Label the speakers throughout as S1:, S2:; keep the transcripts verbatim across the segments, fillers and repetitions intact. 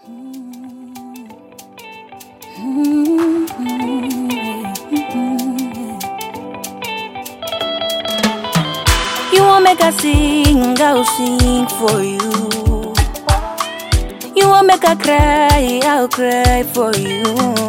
S1: You won't make her sing, I'll sing for you. You won't make her cry, I'll cry for you.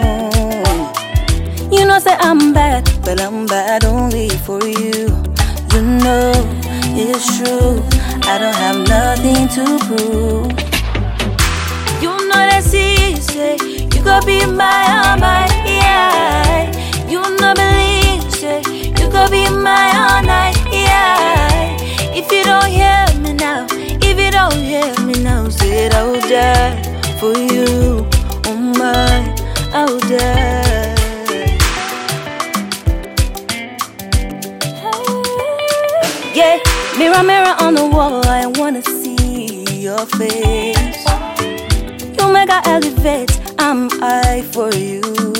S1: You know say I'm bad, but I'm bad only for you. You know it's true, I don't have nothing to prove. You know that she say you could be my, all my, yeah. You know believe say you could be my all night, yeah. If you don't hear me now, if you don't hear me now, say I will die for you, oh my, I will die. Yeah, mirror, mirror on the wall, I wanna see your face. You make her elevate, I'm high for you.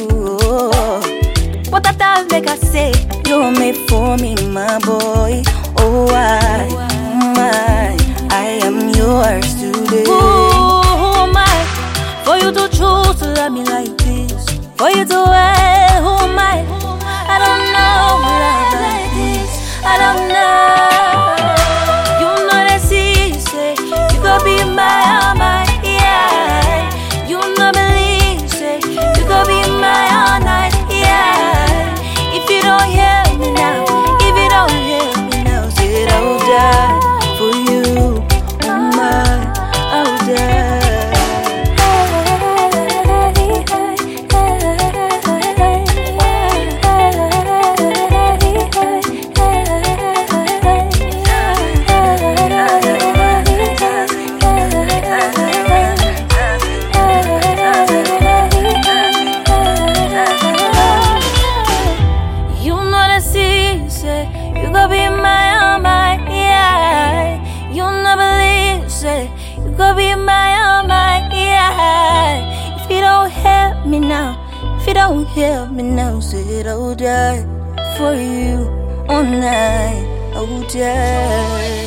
S1: What I thought make her say, you're made for me, my boy. Oh, I, my, I am yours today. Oh, my, for you to choose to love me like this, for you to wear, who am I? I don't know love like this, I don't know. You know that she say, you could be my, all my, yeah. You know believe, say, you could be my all night, yeah. If you don't hear me now, if you don't hear me now, say I will die for you, oh my, I will die. You could be my, all my, yeah. You never believe, say you could be my, all my, yeah. If you don't help me now, if you don't help me now, say I will die for you all night, I will die.